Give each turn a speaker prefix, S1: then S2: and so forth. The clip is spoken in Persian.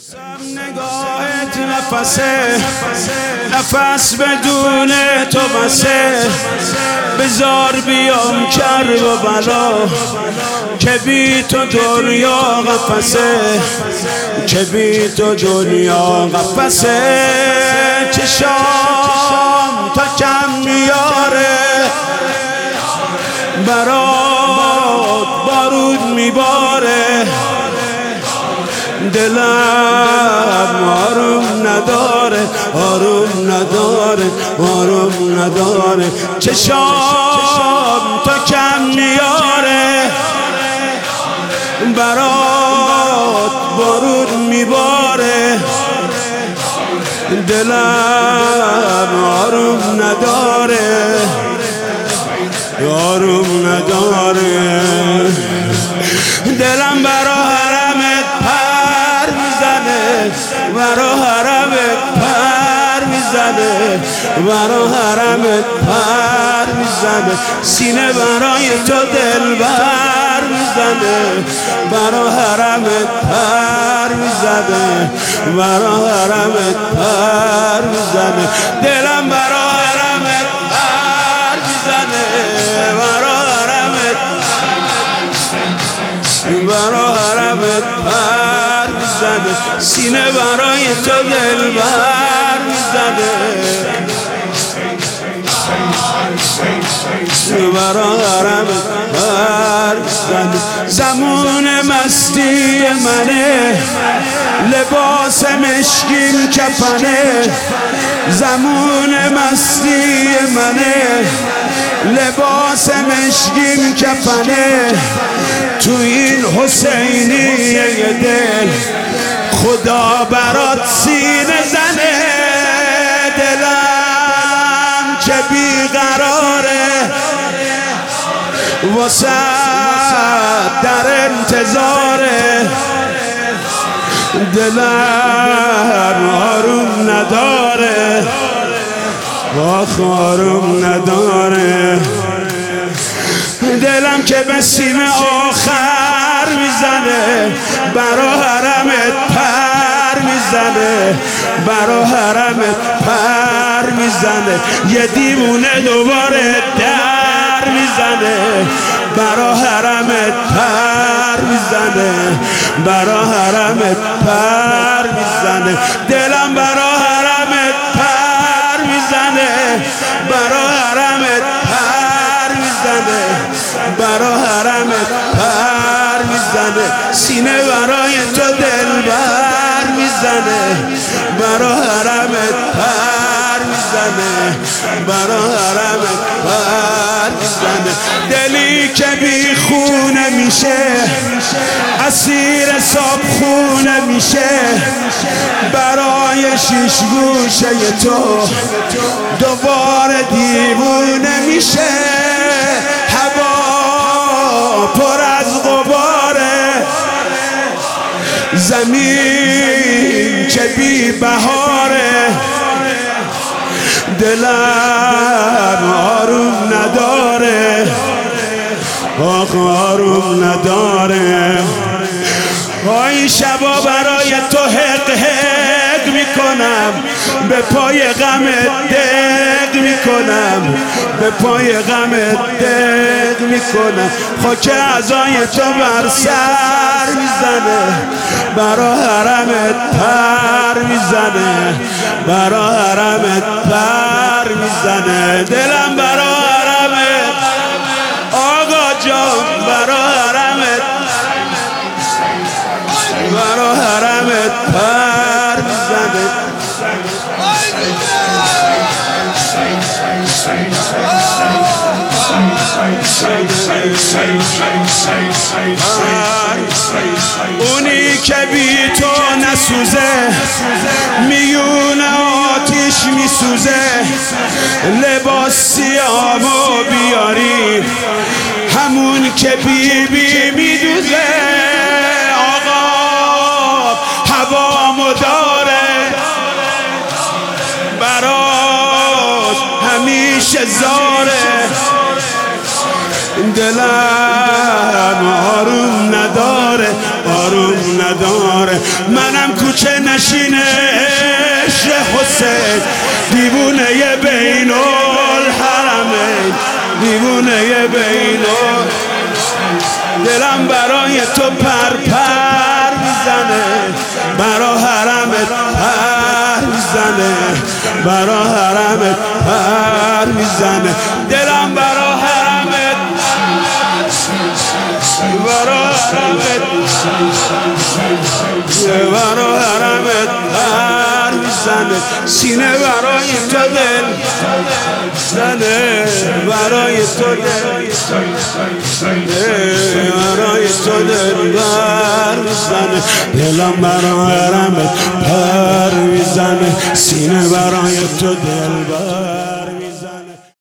S1: نگاهت نفس بدون تو بسه. بذار بیام کرب و بلا که بی تو دنیا قفسه، که بی تو دنیا قفسه. چشام تا کم میاره برات بارود میباره، دلم آروم نداره، آروم نداره، آروم نداره. چشام تا کم میاره برات بارود میباره، دلم آروم نداره، آروم نداره. دلم برا حرمت پر میزنه، برا حرمت پر میزنه، برا حرمت پر میزنه. سینه برای تو دل بر میزنه، برا حرمت پر میزنه، برا حرمت پر میزنه. دلم برا حرمت پر میزنه، برا حرمت، برا حرمت پر میزنه. سینه برای تو دل بر میزنه، برا حرمت پر میزنه. زمان مستی منه، لباس مشکین کفنه. زمان مستی منه، لباس مشکین کفنه. تو این حسینی دل خدا برات سینه زنه. دلم که بیقراره واسه در انتظاره، دلم آروم نداره، آخ آروم نداره. دلم که به سیم آخر میزنه، برا حرمت پر میزنه، برا حرمت پر میزنه. یه دیوونه دوباره در میزنه، برا حرمت پر میزنه، برا حرمت پر میزنه. دلم برا حرمت پر میزنه، برا حرمت پر میزنه، برا حرمت پر میزنه. سینه برای تو دل بر میزنه، برا حرمت پر میزنه، برا حرمت پر میزنه. دلی که بی خونه میشه، اسیر صاحب خونه میشه. برای شیش گوشه تو دوباره دیوونه میشه. هوا پر از غباره، زمین که بی بهاره. دلم آروم نداره، آخ آروم نداره. این شبا برای تو حق حق میکنم، به پای غمت دق میکنم، به پای غمت دق میکنم. خاک عزای تو بر سر میزنه، برا حرمت پر میزنه، برا حرمت پر میزنه. دلم برا حرمت آقا جان، برا حرمت، برا حرمت پر میزنه. اونی که بی تو نسوزه، میون آتیش میسوزه. لباس سیامو بیاری، همون که بی بی میدوزه. آقا هوامو داره، براش همیشه زاره. دلم آروم نداره، آروم نداره. منم کوچه که نشینه عشق حسین، دیوونه بین الحرمین، دیوونه بین دلم برای تو پر میزنه، برا حرمت پر میزنه، برا حرمت پر میزنه، دلم برا حرمت، برا حرمت، برا حرمت پر میزنه، سینه برای تو دل زنه، برای تو دل برای تو دل بر میزنه، دلم برای حرمت پر میزنه، سینه برای تو دل بر